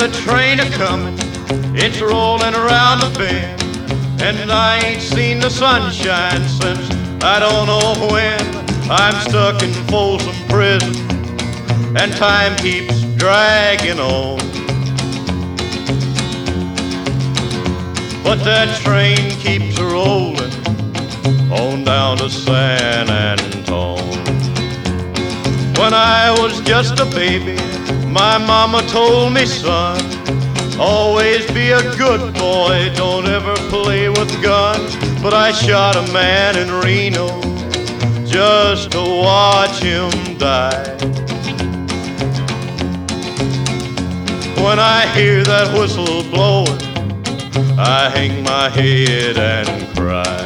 train a-comin', it's rollin' around the bend, and I ain't seen the sunshine since I don't know when. I'm stuck in Folsom Prison, and time keeps dragging on. But that train keeps rollin' on down to San Antone. When I was just a baby, my mama told me, son, always be a good boy, don't ever play with guns. But I shot a man in Reno just to watch him die. When I hear that whistle blowing, I hang my head and cry.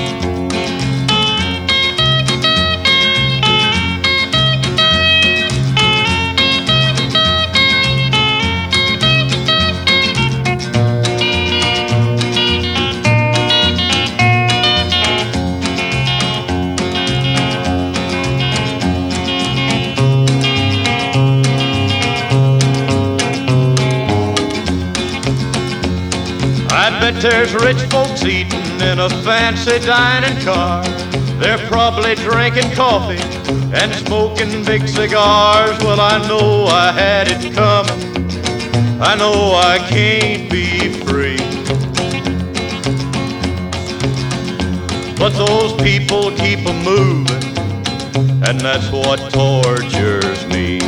I bet there's rich folks eating in a fancy dining car. They're probably drinking coffee and smoking big cigars. Well, I know I had it coming, I know I can't be free. But those people keep a moving, and that's what tortures me.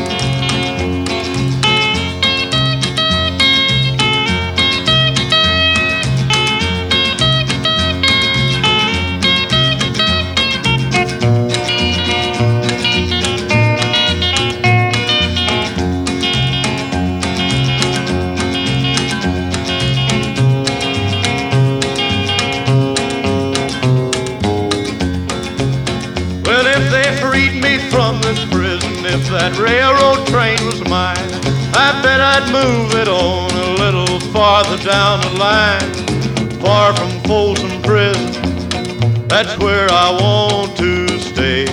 Well, if they freed me from this prison, if that railroad train was mine, I bet I'd move it on a little farther down the line. Far from Folsom Prison, that's where I want to stay.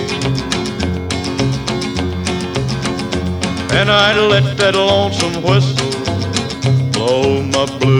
And I'd let that lonesome whistle blow my blues